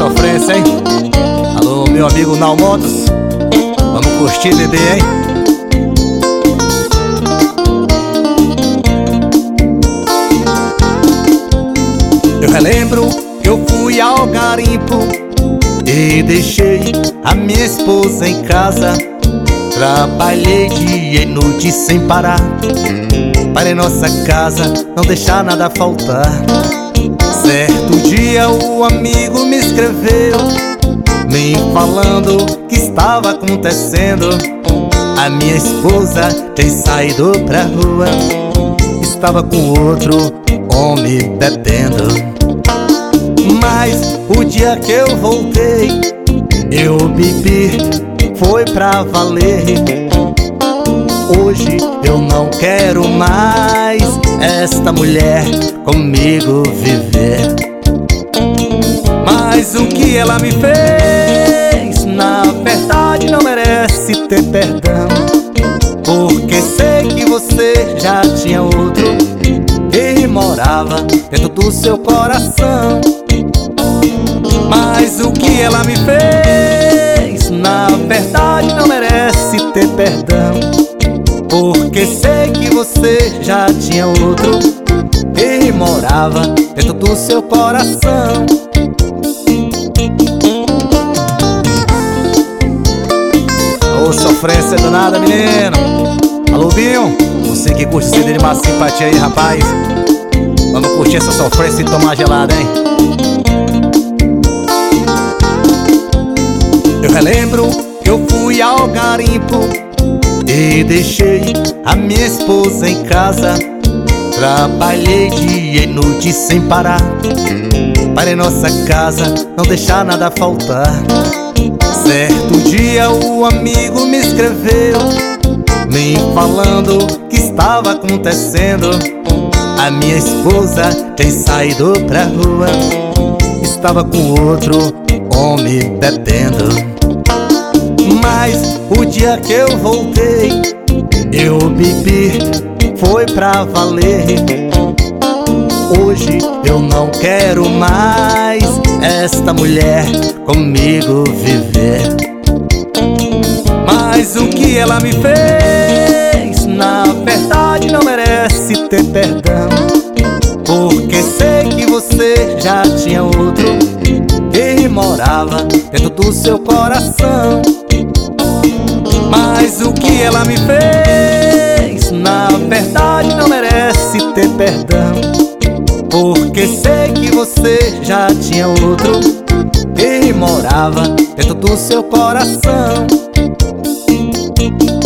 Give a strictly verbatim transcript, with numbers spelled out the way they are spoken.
sofrência, hein? Alô, meu amigo Nau Motos, vamos curtir, bebê, hein? Eu relembro que eu fui ao garimpo e deixei a minha esposa em casa. Trabalhei dia e noite sem parar para em nossa casa não deixar nada faltar. Certo dia o amigo me escreveu, me falando que estava acontecendo. A minha esposa tinha saído pra rua, estava com outro homem bebendo. Mas o dia que eu voltei, eu bebi, foi pra valer. Hoje eu não quero mais esta mulher comigo viver. Mas o que ela me fez, na verdade não merece ter perdão. Porque sei que você já tinha outro e morava dentro do seu coração. Mas o que ela me fez, na verdade não merece ter perdão. Porque sei que você já tinha outro e morava dentro do seu coração. Ô, sofrência danada, menino. Alô, Binho, você que curte C D de massa simpatia aí, rapaz. Vamos curtir essa sofrência e tomar gelada, hein? Eu relembro que eu fui ao garimpo e deixei a minha esposa em casa. Trabalhei dia e noite sem parar para em nossa casa não deixar nada faltar. Certo dia o amigo me escreveu, me falando que estava acontecendo. A minha esposa tinha saído pra rua, estava com outro homem bebendo. Mas o dia que eu voltei, eu bebi, foi pra valer. Hoje eu não quero mais esta mulher comigo viver. Mas o que ela me fez, na verdade não merece ter perdão. Porque sei que você já tinha outro e morava dentro do seu coração. Mas o que ela me fez, na verdade não merece ter perdão. Porque sei que você já tinha outro e morava dentro do seu coração.